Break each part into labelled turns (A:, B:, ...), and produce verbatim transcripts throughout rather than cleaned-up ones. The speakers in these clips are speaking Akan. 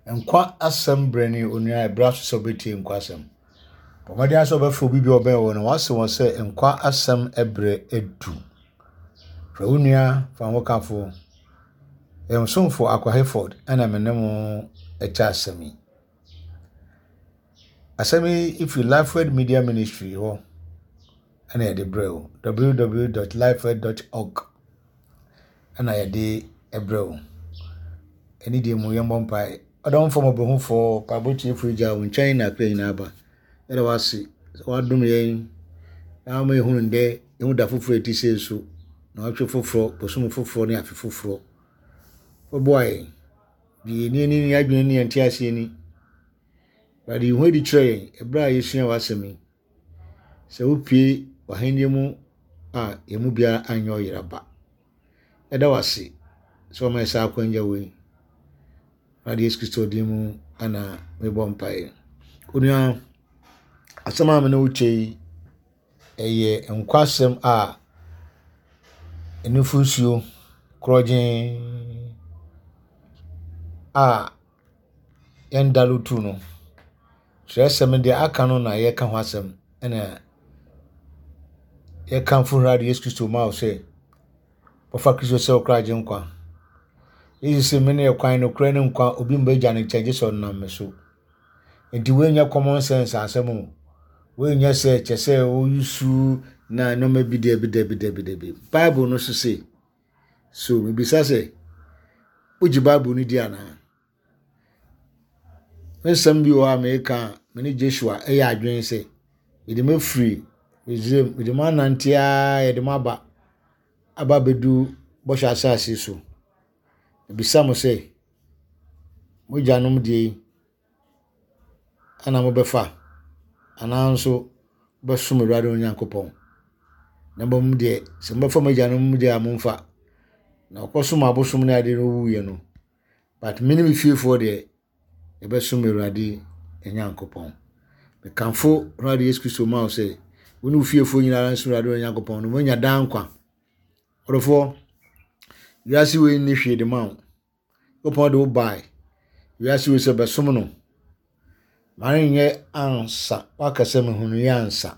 A: Nkwa asem brani onua ebra so beti nkwa asem. Pomade aso be fo bibi oben wo no wase won se nkwa asem ebre edu. Fra onua fa wo kafo. Em somfo akwa Hereford ana menemo echa asemi. Asemi if you Lifeword Media Ministry ho ana ye de breo w w w dot lifeword dot org ana ye de ebreo. Eni de mu yembo mpai Adam for my behu for Pabuchi Frija when China playing aba. Era wasi wadum yen na me hu nde ehu da foforo eti senso na atwe foforo posum foforo ne afi foforo. O boy bi ni ni ni adwene ni enti ase ni. But you hu di tray ebra yesua wasemi. Se upie wahende mu a emu bia anyo yeraba. Eda wasi so ma sa akwanja we. Adi Kristo dimu ana mebo mpae. Onua asama me no uche eye nkwasem a enufunsuo krojen a yendalu tu no. Tresem de aka no na ye ka ho asem ena ye kan fu radio Kristo ma o se ofa Kristo se okraje nkwa. Ezi se mene ye kwan no kra ne nkwa obi mbaja ne change so na meso. Enti we nya common sense asem we nya se chese o yusu na no ma bide bide bide bide bide. Bible no so say so we bisa say uji Bible ni di ana. Nsem bi o America mene Joshua e ya adwen say e de ma free Israel e de ma nantia e de ma ba aba bedu bosha asase so. Bisa mo say mo janom die ana mo befa ana nso besum Awurade Onyankopon na bom de se mo befa mo janom de amomfa na okosum abosum na ade no wuye no but mini mi fiefo de e besum Awurade Onyankopon me kanfo Radio Yesu Kristo ma o se woni fiefo nyina nsum Awurade Onyankopon no mo nya dankwa orofo wiase we ni hwe de ma opon do buy wiase we se besum no mari nye ansa wakase me hunu ya ansa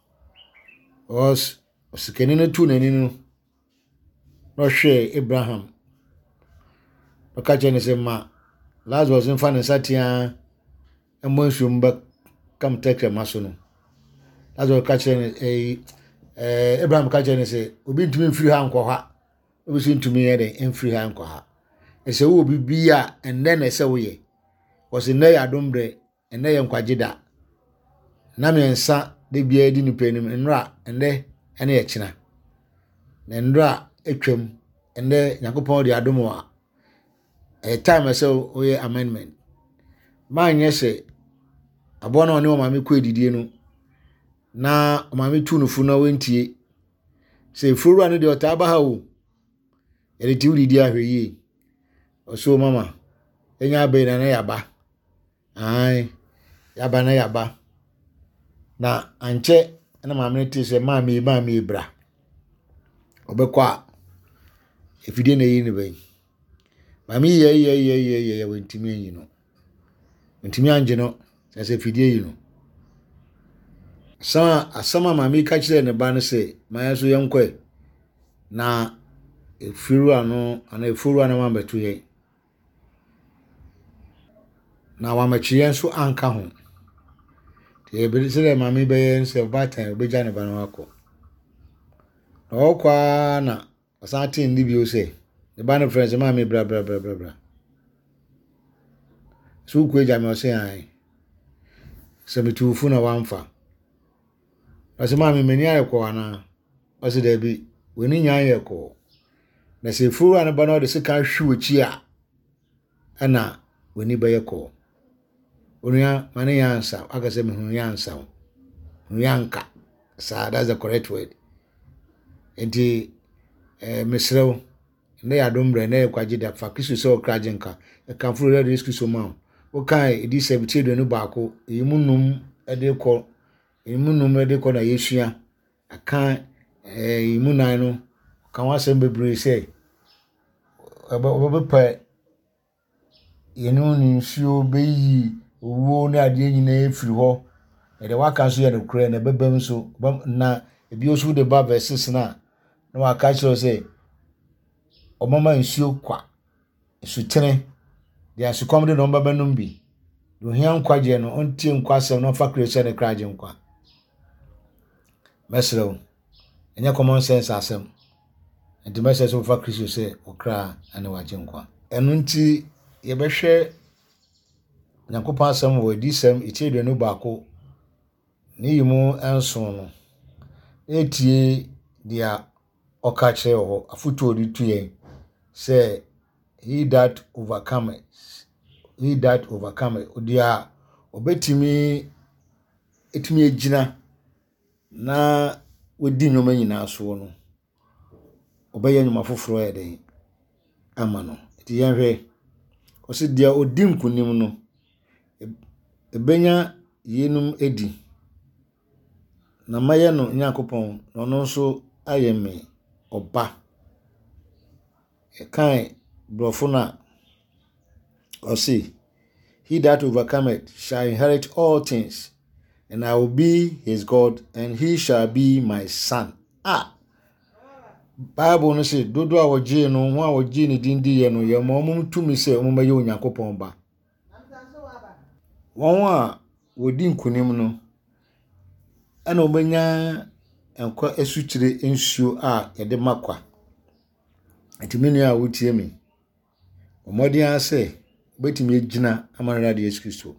A: os osikeni no tu nani no no hwe Abraham okaje ne se ma Lazarus mfa ne satia emonsu mba kam tekre maso no Lazarus kache ne eh eh Abraham kache ne se obi ntumi mfiri ha nkọ ha obi so ntumi ye de mfiri ha nkọ ha ese wo obi bia enne na ese wo ye was ne ya dombre enne ye nkwagida na me nsa de bia di ni penim nra enne ene ye kina na nra etwam enne Yakopon de adomo a e time ese wo ye amendment ma nye se abo na one o ma me ko edidie no na o ma me tu no fu na wentie se furu anu de otaba ha o ere ti udidi ahwe yi oso mama enya be na na yaba ai yaba na yaba na anche na maame ti se maame maame bra obekwa efide na yi ne bai maame ye ye ye ye ye wentimi yi no wentimi anje no se fide yi no sama asama maame ka kire ne ba ne se ma so yenkwe na efiru ano ana efuru ana ma betu ye na wa machiye nso anka ho te ebe se maame be ye nse batan obeja ne ba no akọ na okwa na asante ndi bi o se ne ba ne friends maame bra bra bra bra bra so ku eja me o se ai se metu fu na wamfa ase maame meni ayekọ ana o se da bi weni nya ayekọ na se furu ana ba no de se kan hwu chi a ana weni ba yekọ onuya mane yansa aka se me hunu yansa hunu yanka sa that's the correct word enti eh mesrew ne ya dombre ne kwagida fa Kristo se okraje nka e kan furu Radio Yesu Kristo ma o kai edi seventy do no baako yimunum e de kọ yimunum e de kọ na yesua aka eh yimunan no kan wasem bebre se obo be pa yenu ni nsuo beyi owo na ade nyina efiri ho e de waka so ye de kure na bebam so na ebi osu de ba verses na na waka chiro say omama nsuo kwa sutene de asukom de no babanum bi do hian kwaje no ontie nkwasem no fa creation ne kraje nkwa mesro enya common sense asem enti message so fa Christ say okra ane waje nkwa enu nti ye behwe nyankopon asem wo di sem itiedwe no baako ne yimu enso no etie dia okache ho afutu odi tuye say he that overcometh he that overcometh odia obetimi etimi ejina na wodi nyoma nyina so no obeye nyoma foforo ede ama no ti yenhwe osi dia odi nkunim no ebenya yenum edi na maye no nyakopon no no so ayeme oba e kan brofuna osi he that overcometh shall inherit all things and I will be his God and he shall be my son. Ah, Bible no say dodo a woje no ho a woje ni dindi ye no ye mo mum tumi say mo maye Onyankopon ba. Won a wodi nkunim no ana obenya enkwa esuchire ensuo a ye de makwa. Atimini a wotie mi. Omodi a say betimi ejina amanra de Yesu Kristo.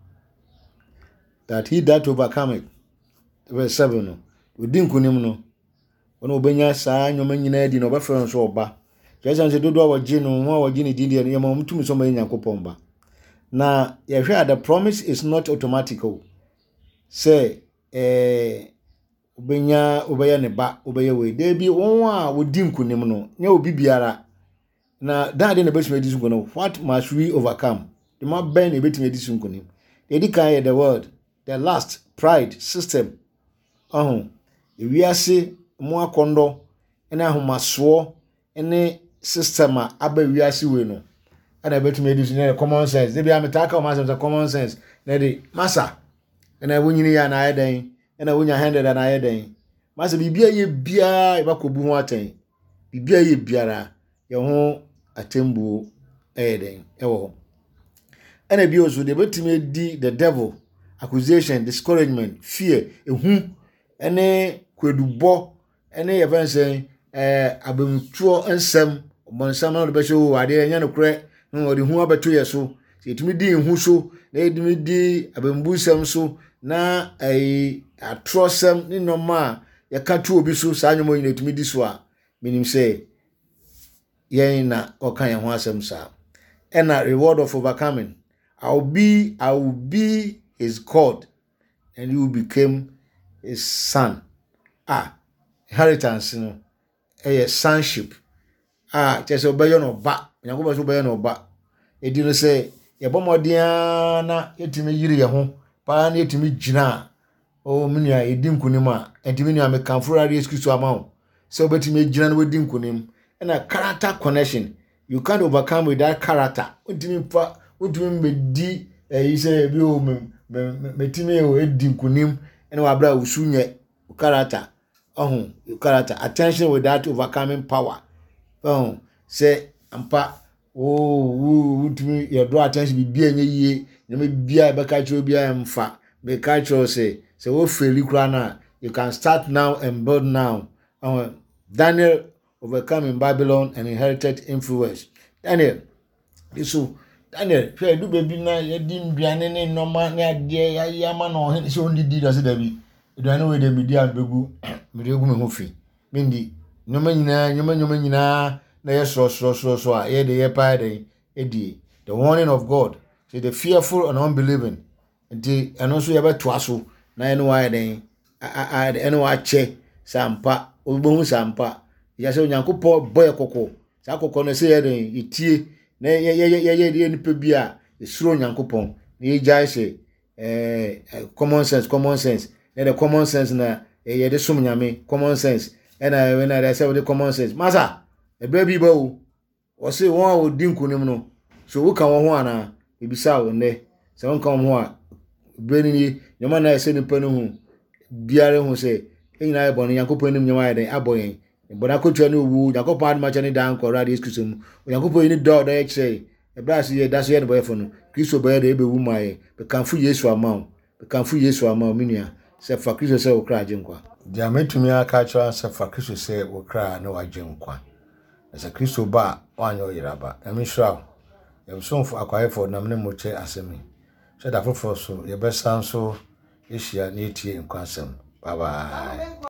A: That he that overcometh, verse seven no wodi nkunim no ono obenya saa nyoma nyina di no obefro nso oba jesu se dodo awoje no ho awoje ni dindi no yema mutumi so maye Nyankopon ba na ye hwe the promise is not automatical say eh obenya obeya ne ba obeya we de bi won a wodi nkunim no nya obi biara na that dey na betumi edi sunko no what must we overcome the ma ben e betumi edi sunko nim edi kan the word the last pride system ahun ewiase mo akondo ene ahomaso ene system a aba wiase we no ana betumi edi sunko common sense dey bia metaka o ma common sense na dey masa ena wonyini ya na ayedan ena wonya hundred na ayedan masa bibia ye bia e bakobu ho aten bibia ye biara ye ho atembu ayedan ewo ena bi ozu dey betumi edi the devil accusation discouragement fear ehu ene kwedubo ene ye fanse eh abemtuo ensem obonsam na be show ade enya no kure no odi hu abeto yeso etumi di hu so na edimi di abembusam so na ai atrosem ni normal ya katu obi so sa anyomo yin etumi di so a minim say yen na okan ye ho asem sa and a reward of overcoming I will be I will be his God and you became his son. Ah, inheritance no eh sonship. Ah, just obey no ba. Nyankopon so obey no ba. E di no say ye bomodian na yetimi yiri ye ho pa na yetimi gina. Oh menua e di nkunim a entimi nua me kanfura Yesu Kristo amawo. So betimi gina no wodi nkunim. And a character connection. You can't overcome with that character. Untimi fa untimi me di eh say bi o me metimi o edi nkunim ene wa bra usunye character. Oh, character. Attention with that overcoming power. Oh, say ampa oh untimi you draw attention bi bia nye yie na me bia be ka chiro bia mfa be ka chiro say say wo feli kura na you can start now and build now. Oh, Daniel overcoming Babylon and inherited influence. Daniel, so Daniel, pray do baby na ye dim biane ne normal ne ade ya yama no he so ndi di do se da bi. Do na we dey be di an begu, me dey gu me ho fi. Me ndi nyoma nyina, nyoma nyoma nyina na ye so so so so a ye dey ye pa dey e di. The warning of God, say the fearful and unbelieving. Ndi eno so ye beto aso na ye no wa dey a a eno wa che sampa, obo sampa. Ya se Onyankopon boy kokko sa kokko no se ye den itie na ye ye ye ye ye nipa bia esuro Onyankopon na ye jai se eh common sense common sense na the common sense na ye de som nyame common sense na when I say with the common sense masa e bra bi ba o o se won o di nkunim no so wo ka wo ho ana ebisa wo ne se won ka wo ho a breni ni nyama na ese nipa no hu biare hu se enyina e bonu Yakobon nim nyama ya den aboyen bona kotwa no wu Yakobon ad ma chane dan ko radio excuse mu Yakobon ni do do e kire e bra se ye da so ye no boyfo no Kristo boye de e be wu maye be kanfu Yesu amaw be kanfu Yesu amaw minua se fa Kristo se wo kra agenkwa dia metumi aka cha se fa Kristo se wo kra na wagenkwa se Kristo ba wanyo yiraba emi shraw em so akwayefo na mne moche asemi so da fofo so ye besan so ehia na etie nkwansem bye bye.